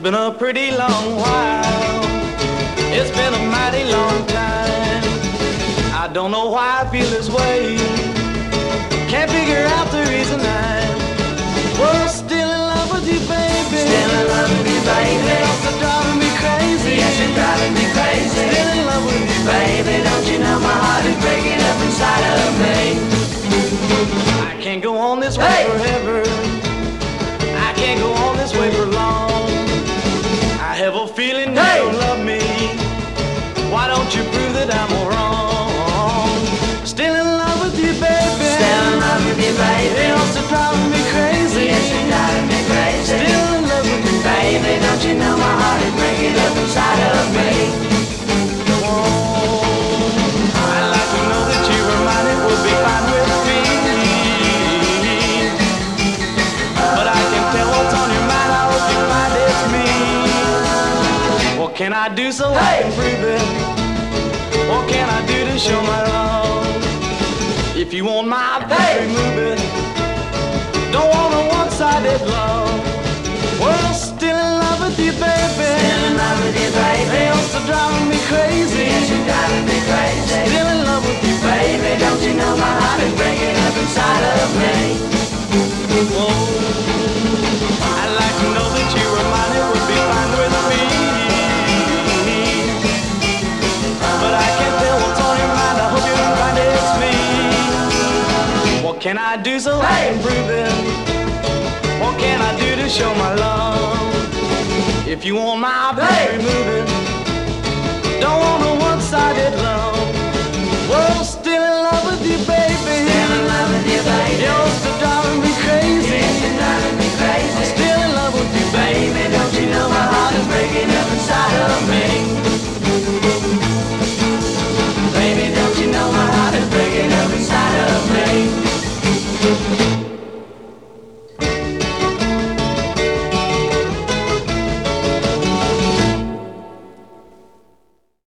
been a pretty long while. It's been a mighty long time. I don't know why I feel this way. Can't figure out the reason I'm still in love with you, baby. Still in love with you, baby. You're driving me crazy. Yes, you're driving me crazy. Still in love with you, baby. Don't you know my heart is breaking up inside of me? I can't go on this way forever. I can't go on this way for long. I have a feeling you don't love me. Why don't you prove that I'm wrong? Still in love with you, baby. Still in love with you, baby. You're also driving me crazy. Yes, you're driving me crazy. Still in love with you, baby. Don't you know my heart is breaking up inside of me? I'd like to know that you were mine. It would be fine with me. But I can tell what's on your mind. I hope you find it's me. What can I do so I can prove it? What can I do to show my love? If you want my baby, move it. Don't want a one-sided love. Well, still in love with you, baby. Still in love with you, baby. You're also driving me crazy. Yes, you're driving me crazy. Still in love with you, baby. Don't you know my heart is breaking up inside of me? Whoa. I'd like to know that you were mine. It would be fine with me. But I can't tell what's on your mind. I hope you can find it's me. What can I do so I can prove it? What can I do to show my love? If you want my baby, move it. Don't want